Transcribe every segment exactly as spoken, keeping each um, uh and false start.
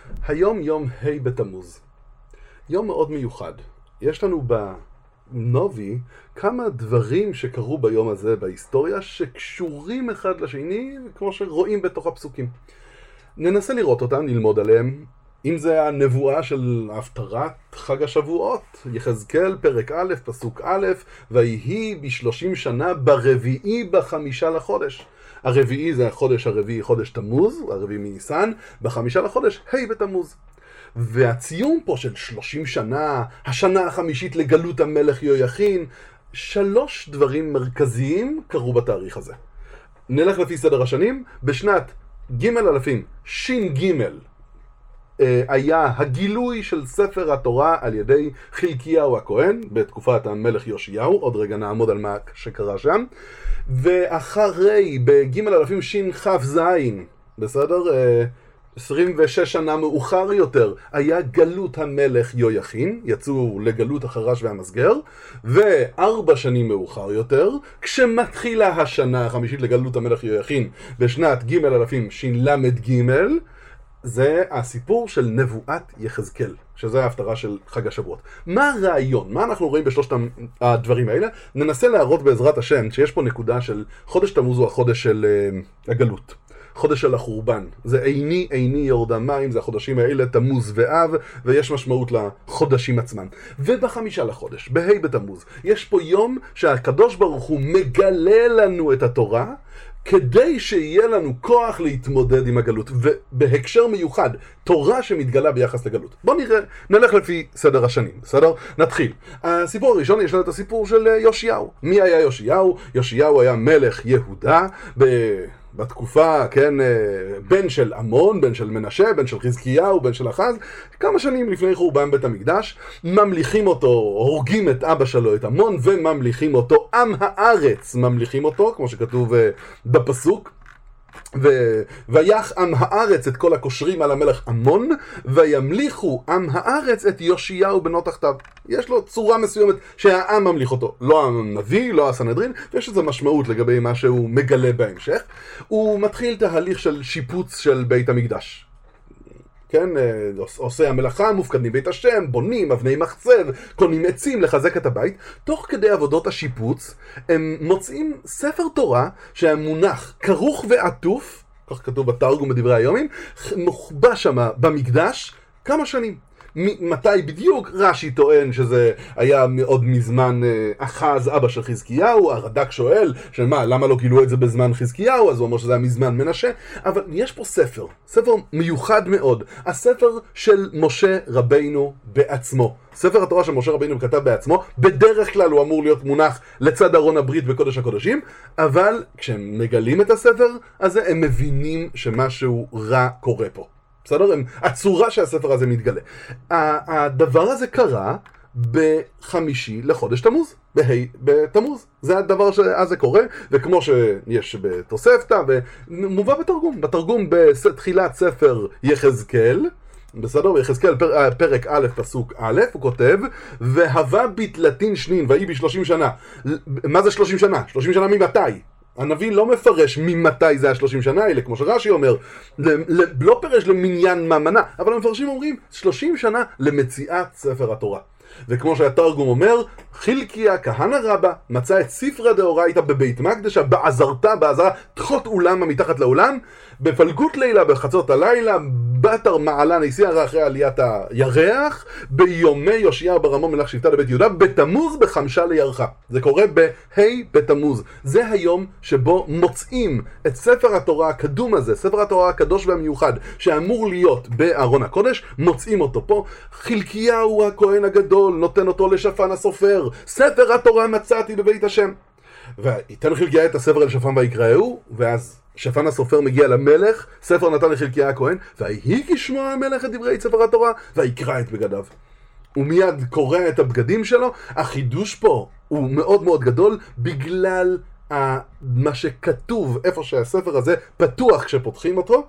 היום יום ה' בתמוז. יום מאוד מיוחד. יש לנו בנובי כמה דברים שקרו ביום הזה בהיסטוריה שקשורים אחד לשני, כמו שרואים בתוך הפסוקים. ננסה לראות אותם, ללמוד עליהם. אם זה הנבואה של הפטרת חג השבועות, יחזקאל פרק א', פסוק א', ויהי בשלושים שנה ברביעי בחמישה לחודש. הרביעי זה החודש הרביעי, חודש תמוז, הרביעי מניסן, בחמישה לחודש, ה' בתמוז. והציון פה של שלושים שנה, השנה החמישית לגלות המלך יהויכין, שלוש דברים מרכזיים קרו בתאריך הזה. נלך לפי סדר השנים, בשנת ג' אלפים ש"ג, היה הגילוי של ספר התורה על ידי חלקיהו הכהן בתקופת המלך יאשיהו, עוד רגע נעמוד על מה שקרה שם, ואחרי בג' אלפים שכ"ז, בסדר? עשרים ושש שנה מאוחר יותר היה גלות המלך יהויכין, יצאו לגלות החרש והמסגר, וארבע שנים מאוחר יותר, כשמתחילה השנה החמישית לגלות המלך יהויכין בשנת ג' אלפים של"ג, זה הסיפור של נבואת יחזקאל, שזה ההפטרה של חג השבועות. מה הרעיון? מה אנחנו רואים בשלושת הדברים האלה? ננסה להראות בעזרת השם שיש פה נקודה של חודש תמוז הוא החודש של uh, הגלות. חודש של החורבן. זה עיני עיני יורדה מים, זה החודשים האלה, תמוז ואב, ויש משמעות לחודשים עצמם. ובחמישה לחודש, בה' בתמוז, יש פה יום שהקדוש ברוך הוא מגלה לנו את התורה, כדי שיהיה לנו כוח להתמודד עם הגלות, ובהקשר מיוחד, תורה שמתגלה ביחס לגלות. בואו נראה, נלך לפי סדר השנים, בסדר? נתחיל. הסיפור הראשון, יש לנו את הסיפור של יאשיהו. מי היה יאשיהו? יאשיהו היה מלך יהודה, ב... בתקופה, כן, בן של עמון, בן של מנשה, בן של חזקיהו, בן של אחז, כמה שנים לפני חורבן בית המקדש, ממליכים אותו, הורגים את אבא שלו, את עמון, וממליכים אותו, עם הארץ ממליכים אותו, כמו שכתוב בפסוק, ו... ויח עם הארץ את כל הקושרים על המלך עמון, וימליכו עם הארץ את יאשיהו בנו תחתיו. יש לו צורה מסוימת שהעם ממליך אותו, לא הנביא, לא הסנהדרין, ויש לזה משמעות לגבי מה שהוא מגלה בהמשך. הוא מתחיל תהליך של שיפוץ של בית המקדש. כן, עושה המלאכה, מופקדים בית השם, בונים, אבני מחצב, קונים עצים לחזק את הבית. תוך כדי עבודות השיפוץ, הם מוצאים ספר תורה שהמונח כרוך ועטוף, כך כתוב בתרגום בדברי היומים, מוחבא שם במקדש כמה שנים. מתי בדיוק? רש"י טוען שזה היה מאוד מזמן אחז אבא של חזקיהו, הרד"ק שואל שמה, למה לא גילו את זה בזמן חזקיהו, אז הוא אומר שזה היה מזמן מנשה, אבל יש פה ספר, ספר מיוחד מאוד, הספר של משה רבינו בעצמו. ספר התורה של משה רבינו כתב בעצמו, בדרך כלל הוא אמור להיות מונח לצד ארון הברית בקודש הקודשים, אבל כשהם מגלים את הספר הזה, הם מבינים שמשהו רע קורה פה. בסדר? הצורה שהספר הזה מתגלה. הדבר הזה קרה בחמישי לחודש תמוז, בה' בתמוז. זה הדבר שאז זה קורה, וכמו שיש בתוספתא, ומובא בתרגום. בתרגום בתחילת ספר יחזקאל, בסדר? יחזקאל פר, פרק א' פסוק א', הוא כותב, והווה בתלתין שנין, ויהי בשלושים שנה. מה זה שלושים שנה? שלושים שנה ממתי? הנביא לא מפרש ממתי זה השלושים שנה האלה, כמו שרש"י אומר, לא פרש למניין ממנה, אבל המפרשים אומרים שלושים שנה למציאת ספר התורה. וכמו שהתרגום אומר, חלקיה כהנא רבא מצא את ספרא דאורייתא בבית מקדשא, בעזרתא, בעזרה, תחות אולמה מתחת לאולם, בפלגות לילה, בחצות הלילה, בתר מעלה נסיעה אחרי עליית הירח, ביומי יאשיהו ברמו מלך שבטה לבית יהודה, בתמוז בחמשה לירחה. זה קורה בה' בתמוז. זה היום שבו מוצאים את ספר התורה הקדום הזה, ספר התורה הקדוש והמיוחד, שאמור להיות בארון הקודש, מוצאים אותו פה. חלקיהו הכהן הגדול נותן אותו לשפן הסופר, ספר התורה מצאתי בבית השם. ויתן חלקיה את הספר אל שפן ויקראהו, ואז שפן הסופר מגיע למלך, ספר נתן לחלקיה הכהן, ויהי כשמוע המלך את דברי ספר התורה, ויקרא את בגדיו. הוא מיד קורא את הבגדים שלו. החידוש פה הוא מאוד מאוד גדול, בגלל מה שכתוב, איפה שהספר הזה פתוח כשפותחים אותו,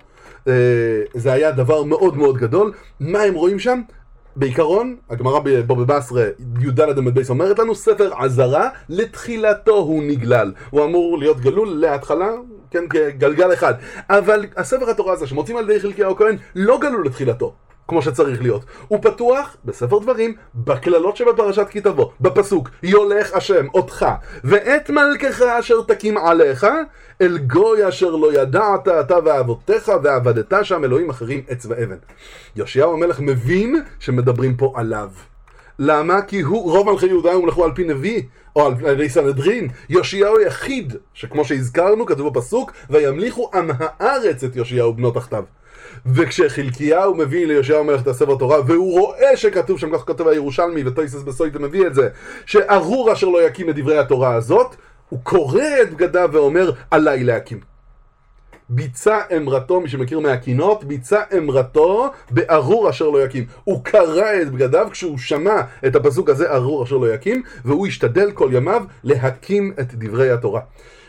זה היה דבר מאוד מאוד גדול. מה הם רואים שם? בעיקרון, הגמרא בבבא בסרא י"ד עמוד בייס אומרת לנו, ספר עזרה לתחילתו הוא נגלל. הוא אמור להיות גלול להתחלה, כן, כגלגל אחד. אבל הספר התורה הזה שמוצאים על ידי חלקיהו הכהן לא גלול לתחילתו. כמו שצריך להיות. הוא פתוח בספר דברים, בכללות שבפרשת כי תבוא, בפסוק, יולך השם אותך, ואת מלכך אשר תקים עליך, אל גוי אשר לא ידעת אתה ואבותיך, ועבדת שם אלוהים אחרים עץ ואבן. יאשיהו המלך מבין שמדברים פה עליו. למה? כי הוא, רוב מלכי יהודה הומלכו על פי נביא, או על ידי סנהדרין. יאשיהו היחיד, שכמו שהזכרנו, כתוב בפסוק, וימליכו עם הארץ את יאשיהו בנו תחתיו. וכשחלקיהו מביא ליאשיהו המלך את הספר תורה, והוא רואה שכתוב שם, כך כותב הירושלמי, וטויסס בסויטה מביא את זה, שארור אשר לא יקים את דברי התורה הזאת, הוא קורא את בגדיו ואומר, עליי להקים. ביצע אמרתו, מי שמכיר מהקינות, ביצע אמרתו בארור אשר לא יקים. הוא קרא את בגדיו כשהוא שמע את הפסוק הזה, ארור אשר לא יקים, והוא השתדל כל ימיו להקים את דברי התורה.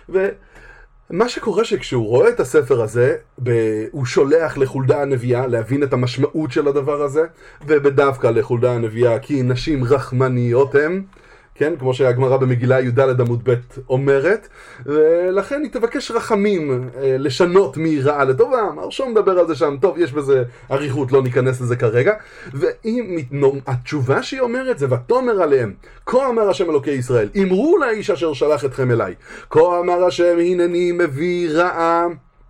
ומה שקורה שכשהוא רואה את הספר הזה, הוא שולח לחולדה הנביאה להבין את המשמעות של הדבר הזה, ובדווקא לחולדה הנביאה, כי נשים רחמניות הם, כן, כמו שהגמרא במגילה י"ד עמוד ב' אומרת, ולכן היא תבקש רחמים לשנות מרעה לטובה. מרשום מדבר על זה שם, טוב, יש בזה עריכות, לא ניכנס לזה כרגע. והתשובה שהיא אומרת זה, ותאמר עליהם, כה אמר השם אלוקי ישראל, אמרו לאיש אשר שלח אתכם אליי, כה אמר השם, הנני מביא רעה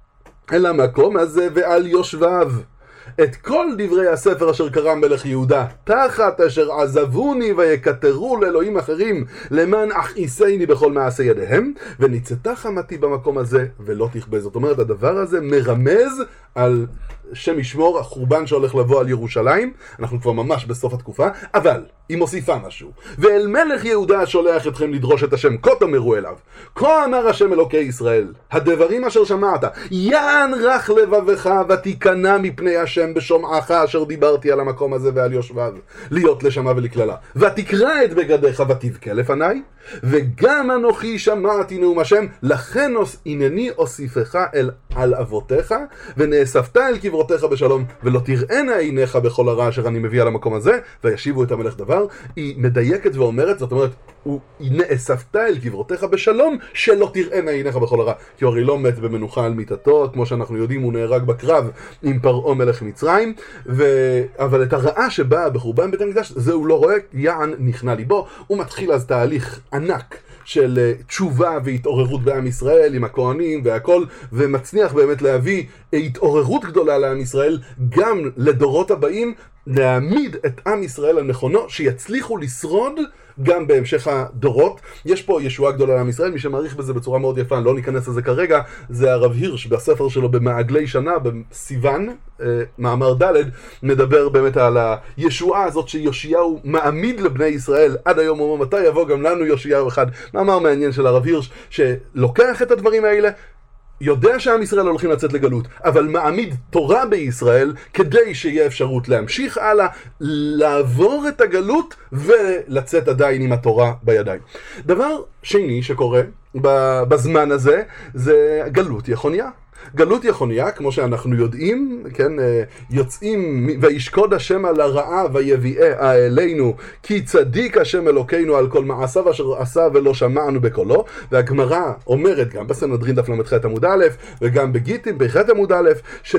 אל המקום הזה ועל יושביו. את כל דברי הספר אשר קרא מלך יהודה, תחת אשר עזבוני ויקטרו לאלוהים אחרים, למען אכעיסני בכל מעשה ידיהם, וניצתה חמתי במקום הזה ולא תכבה. זאת אומרת, הדבר הזה מרמז על שם ישמור החורבן שהולך לבוא על ירושלים. אנחנו כבר ממש בסוף התקופה, אבל היא מוסיפה משהו. ואל מלך יהודה שולח אתכם לדרוש את השם, כה תאמרו אליו, כה אמר השם אלוקי ישראל, הדברים אשר שמעת, יען רך לבבך ותיכנע מפני השם בשומעך אשר דיברתי על המקום הזה ועל יושביו, להיות לשמה ולכללה, ותקרא את בגדיך ותבכה לפניי, וגם אנוכי שמעתי נאום השם, לכן הנני אוסיפך אל על אבותיך, ונאספת אל קברותיך בשלום, ולא תראינה עיניך בכל הרע אשר אני מביא על המקום הזה, וישיבו את המלך דבר. היא מדייקת ואומרת, זאת אומרת, הוא נאספת אל קברותיך בשלום, שלא תראינה עיניך בכל הרע. כי הוא הרי לא מת במנוחה על מיטתו, כמו שאנחנו יודעים, הוא נהרג בקרב עם פרעה מלך מצרים, ו... אבל את הרעה שבאה בחורבן בית המקדש, זה הוא לא רואה, יען נכנע ליבו. הוא מתחיל אז תהליך ענק של תשובה והתעוררות בעם ישראל עם הכהנים והכל, ומצליח באמת להביא התעוררות גדולה לעם ישראל, גם לדורות הבאים, להעמיד את עם ישראל על נכונו, שיצליחו לשרוד גם בהמשך הדורות. יש פה ישועה גדולה לעם ישראל, מי שמעריך בזה בצורה מאוד יפה, לא ניכנס לזה כרגע, זה הרב הירש בספר שלו במעגלי שנה, בסיוון, מאמר ד', מדבר באמת על הישועה הזאת שיאשיהו מעמיד לבני ישראל עד היום, אומר מתי יבוא גם לנו יאשיהו אחד. מאמר מעניין של הרב הירש, שלוקח את הדברים האלה, יודע שעם ישראל הולכים לצאת לגלות, אבל מעמיד תורה בישראל כדי שיהיה אפשרות להמשיך הלאה, לעבור את הגלות ולצאת עדיין עם התורה בידיים. דבר שני שקורה בזמן הזה זה גלות יחוניה. גלות יחוניה, כמו שאנחנו יודעים, כן, יוצאים, וישקוד השם על הרעה ויביאה אלינו, כי צדיק השם אלוקינו על כל מעשיו אשר עשה ולא שמענו בקולו. והגמרא אומרת גם בסנהדרין דף למ"ח עמוד א' וגם בגיטין בח' עמוד א',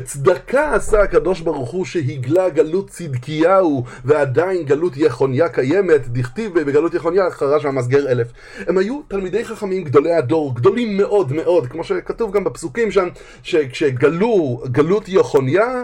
שצדקה עשה הקדוש ברוך הוא שהגלה גלות צדקיהו, ועדיין גלות יחוניה קיימת, דכתיב בגלות יחוניה חרש מהמסגר אלף. הם היו תלמידי חכמים גדולי הדור, גדולים מאוד מאוד, כמו שכתוב גם בפסוקים שם, שכשגלו גלות יחוניה,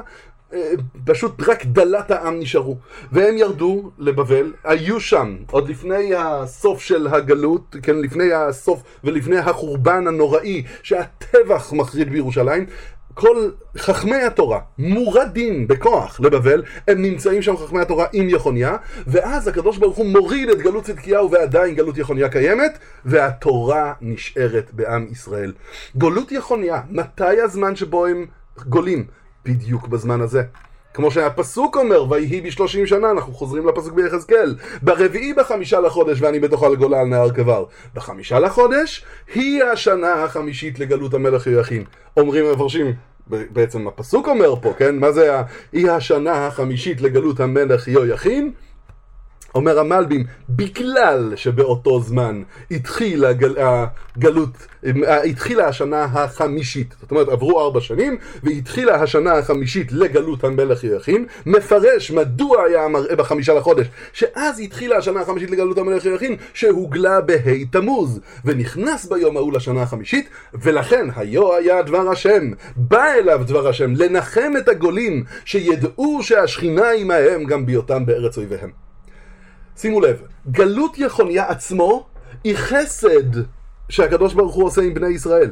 פשוט רק דלת העם נשארו, והם ירדו לבבל, היו שם עוד לפני הסוף של הגלות, כן, לפני הסוף ולפני החורבן הנוראי שהטבח מחריד בירושלים. כל חכמי התורה מורדים בכוח לבבל, הם נמצאים שם חכמי התורה עם יחוניה, ואז הקדוש ברוך הוא מוריד את גלות צדקיהו, ועדיין גלות יחוניה קיימת, והתורה נשארת בעם ישראל. גלות יחוניה, מתי הזמן שבו הם גולים? בדיוק בזמן הזה. כמו שהפסוק אומר, ויהי בשלושים שנה, אנחנו חוזרים לפסוק ביחזקאל, ברביעי בחמישה לחודש, ואני בתוכה לגולה על נהר כבר. בחמישה לחודש, היא השנה החמישית לגלות המלך יהויכין. אומרים המפרשים, בעצם הפסוק אומר פה, כן? מה זה היא השנה החמישית לגלות המלך יהויכין? אומר המלבים, בגלל שבאותו זמן התחילה הגל, הגלות, התחילה השנה החמישית, זאת אומרת עברו ארבע שנים והתחילה השנה החמישית לגלות המלך יהויכין, מפרש מדוע היה המראה בחמישה לחודש, שאז התחילה השנה החמישית לגלות המלך יהויכין, שהוגלה בהי תמוז, ונכנס ביום ההוא לשנה החמישית, ולכן היו היה דבר השם, בא אליו דבר השם, לנחם את הגולים, שידעו שהשכינה עמהם גם בהיותם בארץ אויביהם. שימו לב, גלות יחוניה עצמו היא חסד שהקדוש ברוך הוא עושה עם בני ישראל,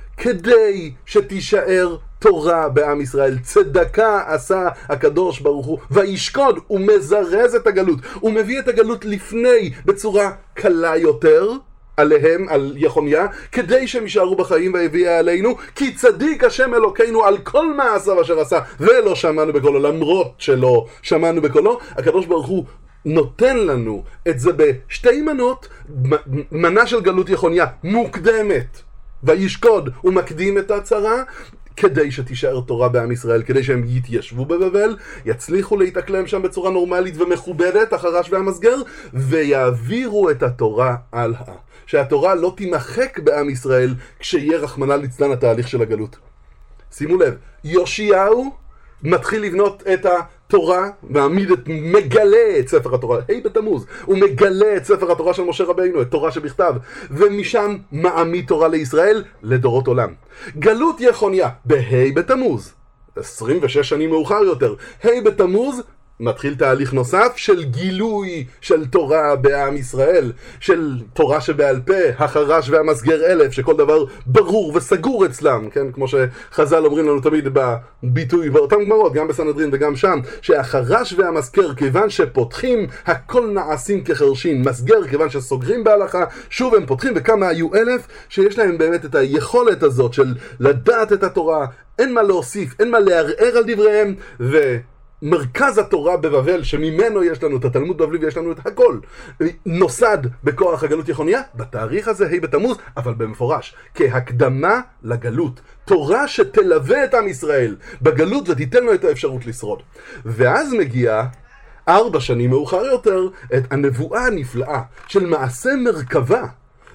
כדי שתישאר תורה בעם ישראל. צדקה עשה הקדוש ברוך הוא, וישקוד, הוא מזרז את הגלות, הוא מביא את הגלות לפני בצורה קלה יותר עליהם, על יחוניה, כדי שהם יישארו בחיים ויביאה עלינו, כי צדיק השם אלוקינו על כל מעשיו אשר עשה, ולא שמענו בקולו, למרות שלא שמענו בקולו. הקדוש ברוך הוא נותן לנו את זה בשתי מנות, מנה של גלות יחוניה מוקדמת, וישקוד, הוא מקדים את הצרה, כדי שתישאר תורה בעם ישראל, כדי שהם יתיישבו בבבל, יצליחו להתאקלם שם בצורה נורמלית ומכובדת, החרש והמסגר, ויעבירו את התורה הלאה. שהתורה לא תימחק בעם ישראל כשיהיה רחמנא ליצלן התהליך של הגלות. שימו לב, יאשיהו מתחיל לבנות את התורה, מעמיד את, מגלה את ספר התורה, ה' בתמוז, הוא מגלה את ספר התורה של משה רבינו, את תורה שבכתב, ומשם מעמיד תורה לישראל לדורות עולם. גלות יחוניה, בה' בתמוז, עשרים ושש שנים מאוחר יותר, ה' בתמוז, מתחיל תהליך נוסף של גילוי של תורה בעם ישראל, של תורה שבעל פה, החרש והמסגר אלף, שכל דבר ברור וסגור אצלם, כן? כמו שחז"ל אומרים לנו תמיד בביטוי, באותם גמרות, גם בסנהדרין וגם שם, שהחרש והמסגר כיוון שפותחים, הכל נעשים כחרשים, מסגר כיוון שסוגרים בהלכה, שוב הם פותחים, וכמה היו אלף, שיש להם באמת את היכולת הזאת של לדעת את התורה, אין מה להוסיף, אין מה לערער על דבריהם, ו... מרכז התורה בבבל, שממנו יש לנו את התלמוד בבלי ויש לנו את הכל, נוסד בכוח הגלות יחוניה, בתאריך הזה, ה' בתמוז, אבל במפורש, כהקדמה לגלות. תורה שתלווה את עם ישראל בגלות ותיתן לו את האפשרות לשרוד. ואז מגיעה, ארבע שנים מאוחר יותר, את הנבואה הנפלאה של מעשה מרכבה.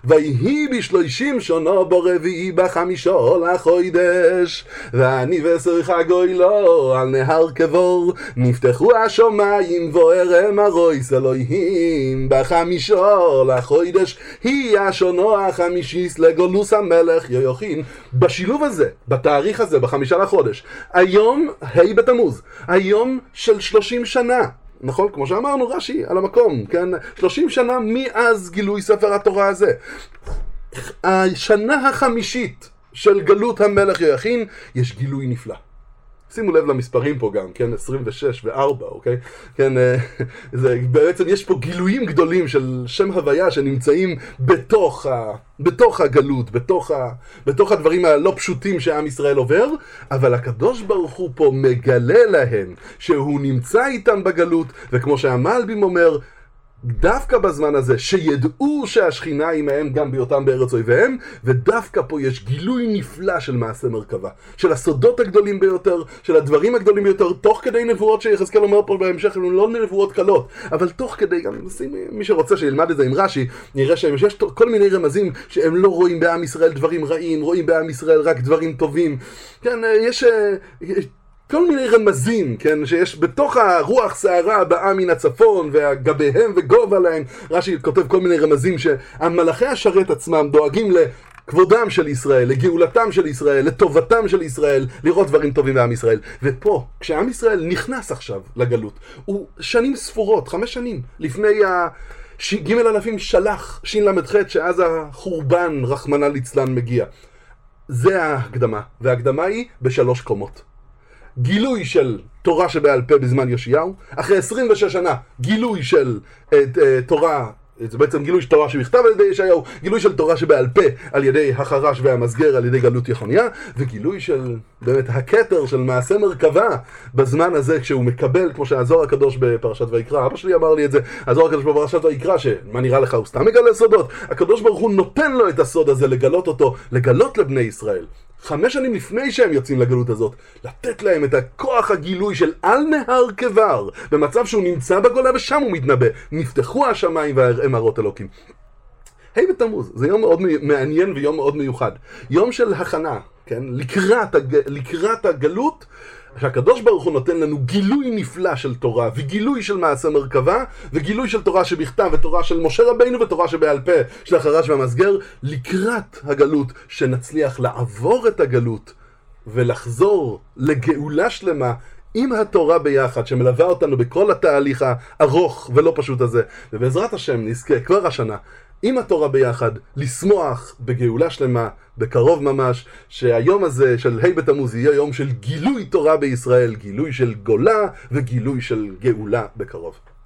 ויהי בשלושים שונו ברביעי בחמישו לחודש, ואני ושריך גוילו על נהר כבור, נפתחו השמיים וערם הרויס אלוהים בחמישו לחודש, היא השונו החמישיס לגולוס המלך יהויכין. בשילוב הזה, בתאריך הזה, בחמישה לחודש, היום ה' בתמוז, היום של שלושים שנה, נכון? כמו שאמרנו, רש"י על המקום, כן? שלושים שנה מאז גילוי ספר התורה הזה. השנה החמישית של גלות המלך יהויכין, יש גילוי נפלא. שימו לב למספרים פה גם, כן? עשרים ושש וארבע, אוקיי? כן, זה, בעצם יש פה גילויים גדולים של שם הוויה שנמצאים בתוך, ה, בתוך הגלות, בתוך, ה, בתוך הדברים הלא פשוטים שעם ישראל עובר, אבל הקדוש ברוך הוא פה מגלה להם שהוא נמצא איתם בגלות, וכמו שהמלבים אומר, דווקא בזמן הזה שידעו שהשכינה עמהם גם בהיותם בארץ אויביהם, ודווקא פה יש גילוי נפלא של מעשה מרכבה, של הסודות הגדולים ביותר, של הדברים הגדולים ביותר, תוך כדי נבואות שיחזקאל אומר פה בהמשך, הן לא נבואות קלות, אבל תוך כדי, גם מי שרוצה שילמד את זה עם רש"י, נראה שיש כל מיני רמזים שהם לא רואים בעם ישראל דברים רעים, רואים בעם ישראל רק דברים טובים. כן, יש... כל מיני רמזים, כן, שיש בתוך הרוח שערה באה מן הצפון, והגביהם וגובה להם, רש"י כותב כל מיני רמזים שהמלאכי השרת עצמם דואגים לכבודם של ישראל, לגאולתם של ישראל, לטובתם של ישראל, לראות דברים טובים בעם ישראל. ופה, כשעם ישראל נכנס עכשיו לגלות, הוא שנים ספורות, חמש שנים, לפני ה... ג' אלפים שלח, שין למד ח' שאז החורבן רחמנא ליצלן מגיע. זה ההקדמה, וההקדמה היא בשלוש קומות. גילוי של תורה שבעל פה בזמן יאשיהו, אחרי עשרים ושש שנה גילוי של את, את, תורה, זה בעצם גילוי של תורה שבכתב על ידי יאשיהו, גילוי של תורה שבעל פה על ידי החרש והמסגר על ידי גלות יחוניה, וגילוי של באמת הכתר של מעשה מרכבה בזמן הזה כשהוא מקבל, כמו שהזוהר הקדוש בפרשת ויקרא, אבא שלי אמר לי את זה, הזוהר הקדוש בפרשת ויקרא, שמה נראה לך הוא סתם מגלה סודות, הקדוש ברוך הוא נותן לו את הסוד הזה לגלות אותו, לגלות לבני ישראל חמש שנים לפני שהם יוצאים לגלות הזאת, לתת להם את הכוח הגילוי של על נהר כבר, במצב שהוא נמצא בגולה ושם הוא מתנבא. נפתחו השמיים והראם הרות אלוקים. ה' בתמוז, זה יום מאוד מעניין ויום מאוד מיוחד. יום של הכנה, כן? לקראת, הג... לקראת הגלות, שהקדוש ברוך הוא נותן לנו גילוי נפלא של תורה, וגילוי של מעשה מרכבה, וגילוי של תורה שבכתב, ותורה של משה רבינו, ותורה שבעל פה, של החרש והמסגר, לקראת הגלות, שנצליח לעבור את הגלות, ולחזור לגאולה שלמה, עם התורה ביחד, שמלווה אותנו בכל התהליך הארוך ולא פשוט הזה. ובעזרת השם נזכה כבר השנה, עם התורה ביחד, לשמוח בגאולה שלמה, בקרוב ממש, שהיום הזה של ה' בתמוז יהיה יום של גילוי תורה בישראל, גילוי של גולה וגילוי של גאולה בקרוב.